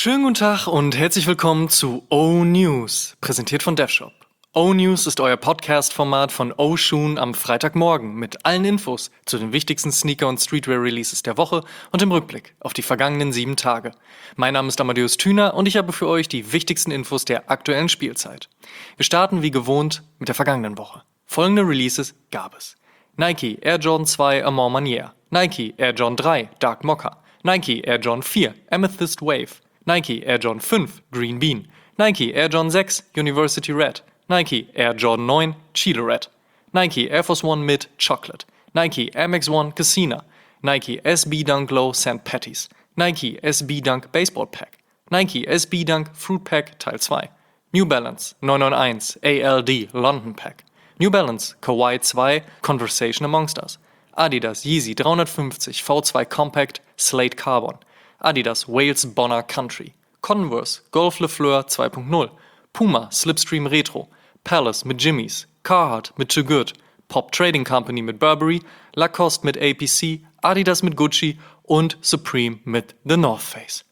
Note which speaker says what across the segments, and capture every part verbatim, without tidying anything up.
Speaker 1: Schönen guten Tag und herzlich willkommen zu O-News, präsentiert von DevShop. O-News ist euer Podcast-Format von O-Shoon am Freitagmorgen mit allen Infos zu den wichtigsten Sneaker- und Streetwear-Releases der Woche und im Rückblick auf die vergangenen sieben Tage. Mein Name ist Amadeus Thüner und ich habe für euch die wichtigsten Infos der aktuellen Spielzeit. Wir starten wie gewohnt mit der vergangenen Woche. Folgende Releases gab es: Nike Air Jordan zwei Amont Manière, Nike Air Jordan drei Dark Mocha, Nike Air Jordan vier Amethyst Wave, Nike Air Jordan fünf Green Bean, Nike Air Jordan sechs University Red, Nike Air Jordan neun Chile Red, Nike Air Force One Mid Chocolate, Nike Air Max One Casina, Nike S B Dunk Low Saint Patty's, Nike S B Dunk Baseball Pack, Nike S B Dunk Fruit Pack Teil zwei, New Balance neun neun eins A L D London Pack, New Balance Kawhi zwei Conversation Amongst Us, Adidas Yeezy dreihundertfünfzig V zwei Compact Slate Carbon, Adidas Wales Bonner Country, Converse Golf Le Fleur zwei Punkt null, Puma Slipstream Retro, Palace mit Jimmys, Carhartt mit Too Good, Pop Trading Company mit Burberry, Lacoste mit A P C, Adidas mit Gucci und Supreme mit The North Face.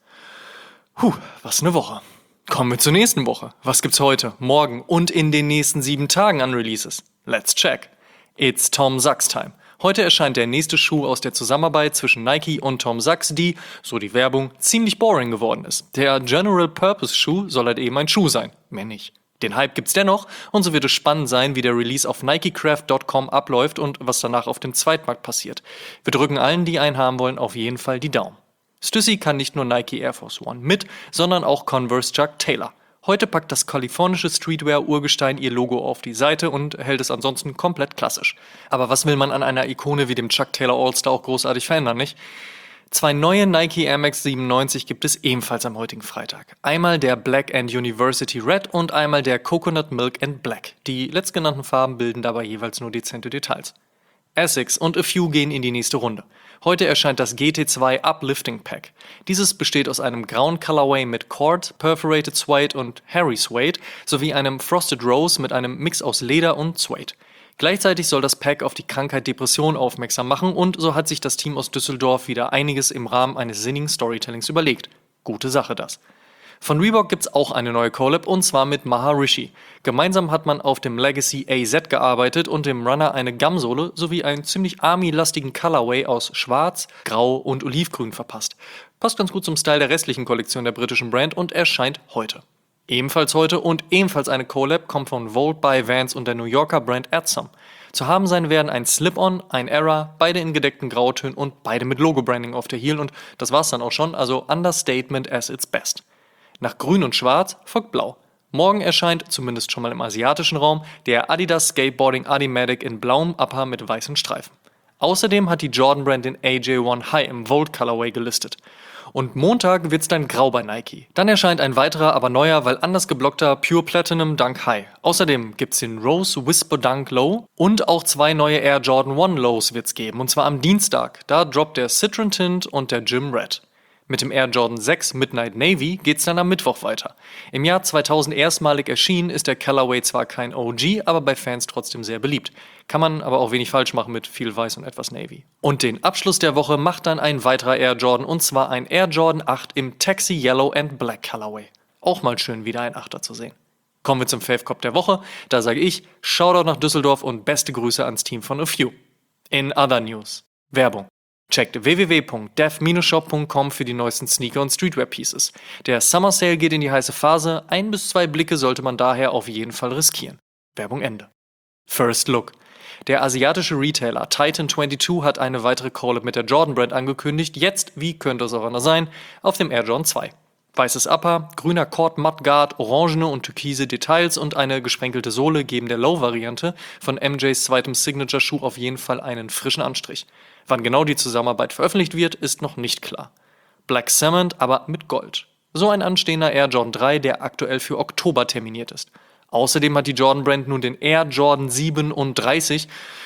Speaker 1: Puh, was eine Woche. Kommen wir zur nächsten Woche. Was gibt's heute, morgen und in den nächsten sieben Tagen an Releases? Let's check. It's Tom Sachs Time. Heute erscheint der nächste Schuh aus der Zusammenarbeit zwischen Nike und Tom Sachs, die, so die Werbung, ziemlich boring geworden ist. Der General-Purpose-Schuh soll halt eben ein Schuh sein, mehr nicht. Den Hype gibt's dennoch und so wird es spannend sein, wie der Release auf Nikecraft Punkt com abläuft und was danach auf dem Zweitmarkt passiert. Wir drücken allen, die einen haben wollen, auf jeden Fall die Daumen. Stussy kann nicht nur Nike Air Force One mit, sondern auch Converse Chuck Taylor. Heute packt das kalifornische Streetwear-Urgestein ihr Logo auf die Seite und hält es ansonsten komplett klassisch. Aber was will man an einer Ikone wie dem Chuck Taylor All-Star auch großartig verändern, nicht? Zwei neue Nike Air Max siebenundneunzig gibt es ebenfalls am heutigen Freitag. Einmal der Black and University Red und einmal der Coconut Milk and Black. Die letztgenannten Farben bilden dabei jeweils nur dezente Details. Essex und A Few gehen in die nächste Runde. Heute erscheint das G T zwei Uplifting Pack. Dieses besteht aus einem grauen Colorway mit Cord, Perforated Suede und Harry Suede sowie einem Frosted Rose mit einem Mix aus Leder und Suede. Gleichzeitig soll das Pack auf die Krankheit Depression aufmerksam machen und so hat sich das Team aus Düsseldorf wieder einiges im Rahmen eines sinnigen Storytellings überlegt. Gute Sache das. Von Reebok gibt's auch eine neue Collab und zwar mit Maharishi. Gemeinsam hat man auf dem Legacy A Z gearbeitet und dem Runner eine Gumsohle sowie einen ziemlich Army-lastigen Colorway aus Schwarz, Grau und Olivgrün verpasst. Passt ganz gut zum Style der restlichen Kollektion der britischen Brand und erscheint heute. Ebenfalls heute und ebenfalls eine Collab kommt von Volt by Vans und der New Yorker Brand Adsum. Zu haben sein werden ein Slip-On, ein Era, beide in gedeckten Grautönen und beide mit Logo-Branding auf der Heel und das war's dann auch schon, also Understatement as its best. Nach Grün und Schwarz folgt Blau. Morgen erscheint, zumindest schon mal im asiatischen Raum, der Adidas Skateboarding Adimatic in blauem Upper mit weißen Streifen. Außerdem hat die Jordan Brand den A J eins High im Volt Colorway gelistet. Und Montag wird's dann grau bei Nike. Dann erscheint ein weiterer, aber neuer, weil anders geblockter Pure Platinum Dunk High. Außerdem gibt's den Rose Whisper Dunk Low und auch zwei neue Air Jordan eins Lows wird's geben. Und zwar am Dienstag. Da droppt der Citron Tint und der Gym Red. Mit dem Air Jordan sechs Midnight Navy geht's dann am Mittwoch weiter. Im Jahr zweitausend erstmalig erschienen, ist der Colorway zwar kein O G, aber bei Fans trotzdem sehr beliebt. Kann man aber auch wenig falsch machen mit viel Weiß und etwas Navy. Und den Abschluss der Woche macht dann ein weiterer Air Jordan und zwar ein Air Jordan acht im Taxi Yellow and Black Colorway. Auch mal schön wieder ein Achter zu sehen. Kommen wir zum Fave Cop der Woche. Da sage ich Shoutout nach Düsseldorf und beste Grüße ans Team von A Few. In other news. Werbung. Checkt w w w punkt dev shop punkt com für die neuesten Sneaker- und Streetwear-Pieces. Der Summer Sale geht in die heiße Phase, ein bis zwei Blicke sollte man daher auf jeden Fall riskieren. Werbung Ende. First Look. Der asiatische Retailer Titan zweiundzwanzig hat eine weitere Collab mit der Jordan Brand angekündigt, jetzt, wie könnte es auch anders sein, auf dem Air Jordan zwei. Weißes Upper, grüner Cord Mudguard, orangene und türkise Details und eine gesprenkelte Sohle geben der Low-Variante von M Js zweitem Signature-Schuh auf jeden Fall einen frischen Anstrich. Wann genau die Zusammenarbeit veröffentlicht wird, ist noch nicht klar. Black Cement, aber mit Gold. So ein anstehender Air Jordan drei, der aktuell für Oktober terminiert ist. Außerdem hat die Jordan Brand nun den Air Jordan siebenunddreißig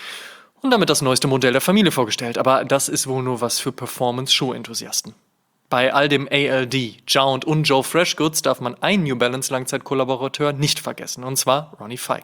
Speaker 1: und damit das neueste Modell der Familie vorgestellt, aber das ist wohl nur was für Performance-Schuh-Enthusiasten. Bei all dem A L D, Jound und Joe Freshgoods darf man einen New Balance Langzeitkollaborateur nicht vergessen, und zwar Ronnie Fike.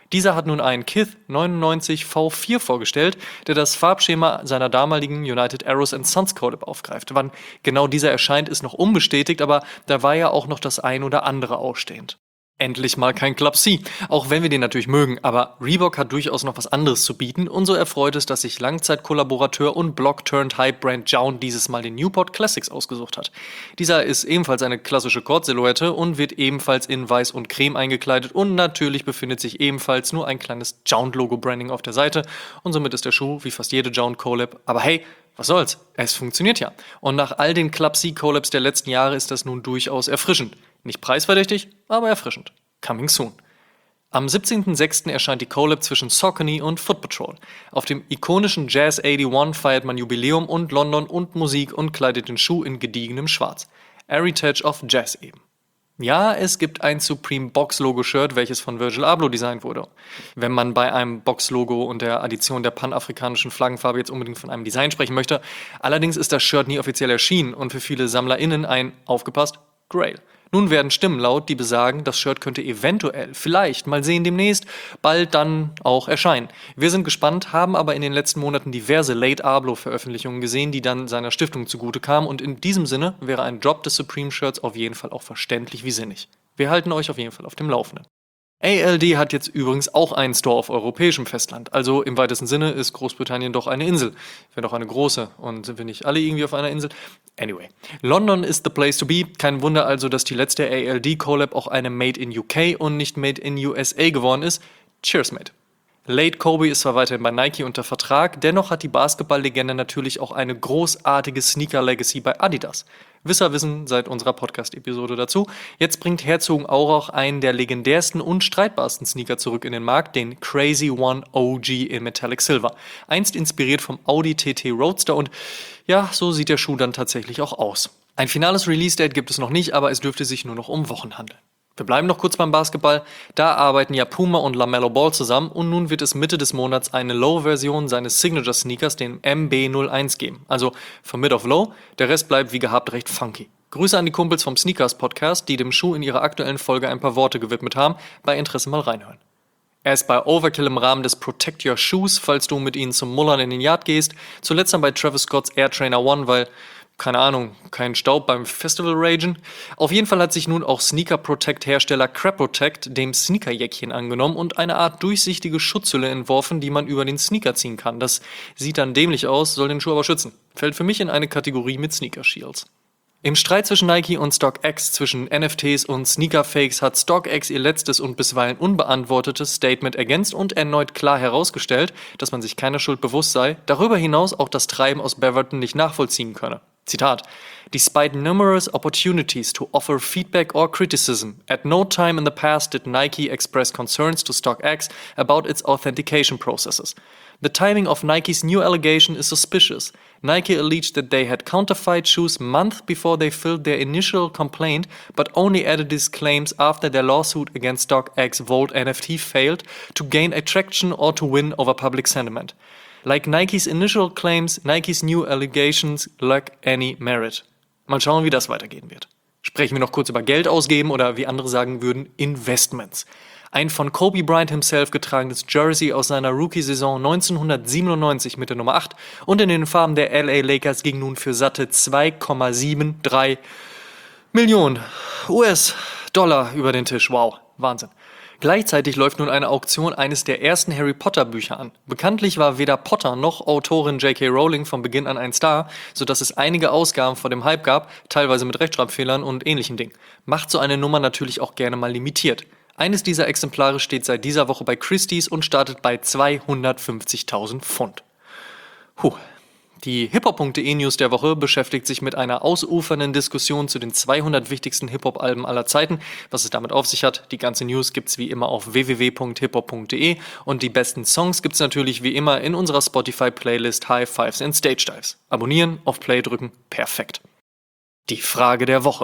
Speaker 1: Dieser hat nun einen Kith neunundneunzig V vier vorgestellt, der das Farbschema seiner damaligen United Arrows and Sons Collab aufgreift. Wann genau dieser erscheint, ist noch unbestätigt, aber da war ja auch noch das ein oder andere ausstehend. Endlich mal kein Club C, auch wenn wir den natürlich mögen, aber Reebok hat durchaus noch was anderes zu bieten und so erfreut es, dass sich Langzeitkollaborateur und Block-Turned-Hype-Brand Jaun dieses Mal den Newport Classics ausgesucht hat. Dieser ist ebenfalls eine klassische Kord-Silhouette und wird ebenfalls in Weiß und Creme eingekleidet und natürlich befindet sich ebenfalls nur ein kleines Jaun-Logo-Branding auf der Seite und somit ist der Schuh wie fast jede Jaun-Collab, aber hey, was soll's, es funktioniert ja. Und nach all den Club C Collabs der letzten Jahre ist das nun durchaus erfrischend. Nicht preisverdächtig, aber erfrischend. Coming soon. Am siebzehnten sechsten erscheint die Collab zwischen Saucony und Foot Patrol. Auf dem ikonischen Jazz einundachtzig feiert man Jubiläum und London und Musik und kleidet den Schuh in gediegenem Schwarz. Heritage of Jazz eben. Ja, es gibt ein Supreme Box-Logo-Shirt, welches von Virgil Abloh designt wurde. Wenn man bei einem Box-Logo und der Addition der panafrikanischen Flaggenfarbe jetzt unbedingt von einem Design sprechen möchte. Allerdings ist das Shirt nie offiziell erschienen und für viele SammlerInnen ein, aufgepasst, Grail. Nun werden Stimmen laut, die besagen, das Shirt könnte eventuell, vielleicht, mal sehen demnächst, bald dann auch erscheinen. Wir sind gespannt, haben aber in den letzten Monaten diverse Late Abloh-Veröffentlichungen gesehen, die dann seiner Stiftung zugute kamen und in diesem Sinne wäre ein Drop des Supreme-Shirts auf jeden Fall auch verständlich wie sinnig. Wir halten euch auf jeden Fall auf dem Laufenden. A L D hat jetzt übrigens auch einen Store auf europäischem Festland, also im weitesten Sinne ist Großbritannien doch eine Insel, wenn auch eine große und sind wir nicht alle irgendwie auf einer Insel? Anyway, London is the place to be, kein Wunder also, dass die letzte A L D Collab auch eine Made in U K und nicht Made in U S A geworden ist. Cheers, mate. Late Kobe ist zwar weiterhin bei Nike unter Vertrag, dennoch hat die Basketball-Legende natürlich auch eine großartige Sneaker-Legacy bei Adidas. Wisser wissen seit unserer Podcast-Episode dazu. Jetzt bringt Herzogenaurach einen der legendärsten und streitbarsten Sneaker zurück in den Markt, den Crazy One O G in Metallic Silver. Einst inspiriert vom Audi T T Roadster und ja, so sieht der Schuh dann tatsächlich auch aus. Ein finales Release-Date gibt es noch nicht, aber es dürfte sich nur noch um Wochen handeln. Wir bleiben noch kurz beim Basketball. Da arbeiten ja Puma und LaMelo Ball zusammen und nun wird es Mitte des Monats eine Low-Version seines Signature-Sneakers, den M B null eins, geben. Also von Mid of Low, der Rest bleibt wie gehabt recht funky. Grüße an die Kumpels vom Sneakers Podcast, die dem Schuh in ihrer aktuellen Folge ein paar Worte gewidmet haben. Bei Interesse mal reinhören. Er ist bei Overkill im Rahmen des Protect Your Shoes, falls du mit ihnen zum Mullern in den Yard gehst. Zuletzt dann bei Travis Scotts Air Trainer One, weil... keine Ahnung, kein Staub beim Festival ragen. Auf jeden Fall hat sich nun auch Sneaker Protect Hersteller Crap Protect dem Sneakerjäckchen angenommen und eine Art durchsichtige Schutzhülle entworfen, die man über den Sneaker ziehen kann. Das sieht dann dämlich aus, soll den Schuh aber schützen. Fällt für mich in eine Kategorie mit Sneaker Shields. Im Streit zwischen Nike und StockX, zwischen N F Ts und Sneaker-Fakes, hat StockX ihr letztes und bisweilen unbeantwortetes Statement ergänzt und erneut klar herausgestellt, dass man sich keiner Schuld bewusst sei, darüber hinaus auch das Treiben aus Beverton nicht nachvollziehen könne. Zitat: Despite numerous opportunities to offer feedback or criticism, at no time in the past did Nike express concerns to StockX about its authentication processes. The timing of Nike's new allegation is suspicious. Nike alleged that they had counterfeit shoes months before they filed their initial complaint, but only added these claims after their lawsuit against StockX Volt N F T failed to gain attraction or to win over public sentiment. Like Nikes initial claims, Nikes new allegations lack any merit. Mal schauen, wie das weitergehen wird. Sprechen wir noch kurz über Geld ausgeben oder wie andere sagen würden, Investments. Ein von Kobe Bryant himself getragenes Jersey aus seiner Rookie-Saison neunzehnhundertsiebenundneunzig mit der Nummer acht und in den Farben der L A Lakers ging nun für satte zwei Komma drei sieben Millionen U S-Dollar über den Tisch. Wow, Wahnsinn. Gleichzeitig läuft nun eine Auktion eines der ersten Harry Potter Bücher an. Bekanntlich war weder Potter noch Autorin J K Rowling von Beginn an ein Star, sodass es einige Ausgaben vor dem Hype gab, teilweise mit Rechtschreibfehlern und ähnlichen Dingen. Macht so eine Nummer natürlich auch gerne mal limitiert. Eines dieser Exemplare steht seit dieser Woche bei Christie's und startet bei zweihundertfünfzigtausend Pfund. Puh. Die Hip-Hop Punkt de News der Woche beschäftigt sich mit einer ausufernden Diskussion zu den zweihundert wichtigsten Hip-Hop-Alben aller Zeiten. Was es damit auf sich hat, die ganze News gibt's wie immer auf w w w Punkt hiphop Punkt de und die besten Songs gibt's natürlich wie immer in unserer Spotify-Playlist High Fives and Stage Dives. Abonnieren, auf Play drücken, perfekt. Die Frage der Woche.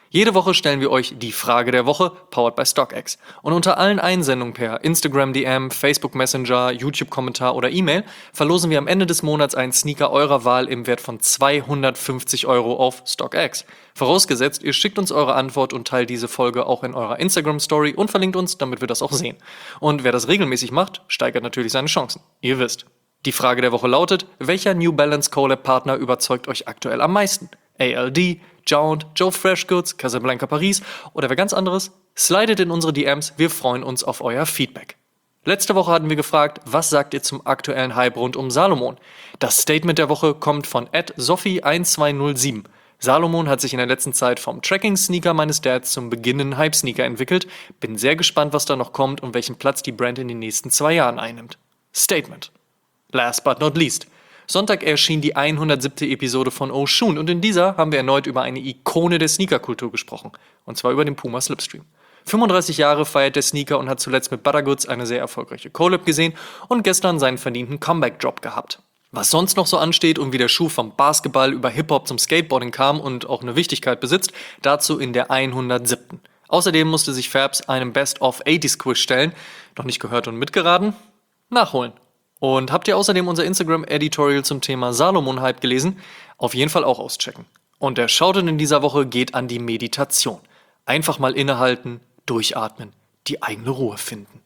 Speaker 1: Jede Woche stellen wir euch die Frage der Woche, powered by StockX. Und unter allen Einsendungen per Instagram D M, Facebook Messenger, YouTube-Kommentar oder E-Mail verlosen wir am Ende des Monats einen Sneaker eurer Wahl im Wert von zweihundertfünfzig Euro auf StockX. Vorausgesetzt, ihr schickt uns eure Antwort und teilt diese Folge auch in eurer Instagram-Story und verlinkt uns, damit wir das auch sehen. Und wer das regelmäßig macht, steigert natürlich seine Chancen. Ihr wisst. Die Frage der Woche lautet, welcher New Balance Collab-Partner überzeugt euch aktuell am meisten? A L D, Jound, Joe Freshgoods, Casablanca Paris oder wer ganz anderes? Slidet in unsere D Ms, wir freuen uns auf euer Feedback. Letzte Woche hatten wir gefragt, was sagt ihr zum aktuellen Hype rund um Salomon? Das Statement der Woche kommt von at sophie eins zwei null sieben. Salomon hat sich in der letzten Zeit vom Tracking-Sneaker meines Dads zum beginnenden Hype-Sneaker entwickelt. Bin sehr gespannt, was da noch kommt und welchen Platz die Brand in den nächsten zwei Jahren einnimmt. Statement. Last but not least. Sonntag erschien die hundertsiebte Episode von Oshun und in dieser haben wir erneut über eine Ikone der Sneakerkultur gesprochen. Und zwar über den Puma Slipstream. fünfunddreißig Jahre feiert der Sneaker und hat zuletzt mit Buttergoods eine sehr erfolgreiche Collab gesehen und gestern seinen verdienten Comeback-Drop gehabt. Was sonst noch so ansteht und wie der Schuh vom Basketball über Hip-Hop zum Skateboarding kam und auch eine Wichtigkeit besitzt, dazu in der hundertsiebten Außerdem musste sich Fabs einem Best-of achtziger-Quiz stellen. Noch nicht gehört und mitgeraten? Nachholen. Und habt ihr außerdem unser Instagram-Editorial zum Thema Salomon-Hype gelesen? Auf jeden Fall auch auschecken. Und der Shoutout in dieser Woche geht an die Meditation. Einfach mal innehalten, durchatmen, die eigene Ruhe finden.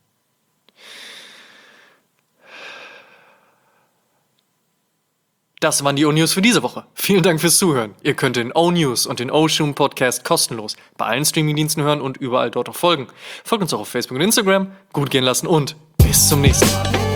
Speaker 1: Das waren die O-News für diese Woche. Vielen Dank fürs Zuhören. Ihr könnt den O-News und den Oshun Podcast kostenlos bei allen Streamingdiensten hören und überall dort auch folgen. Folgt uns auch auf Facebook und Instagram, gut gehen lassen und bis zum nächsten Mal.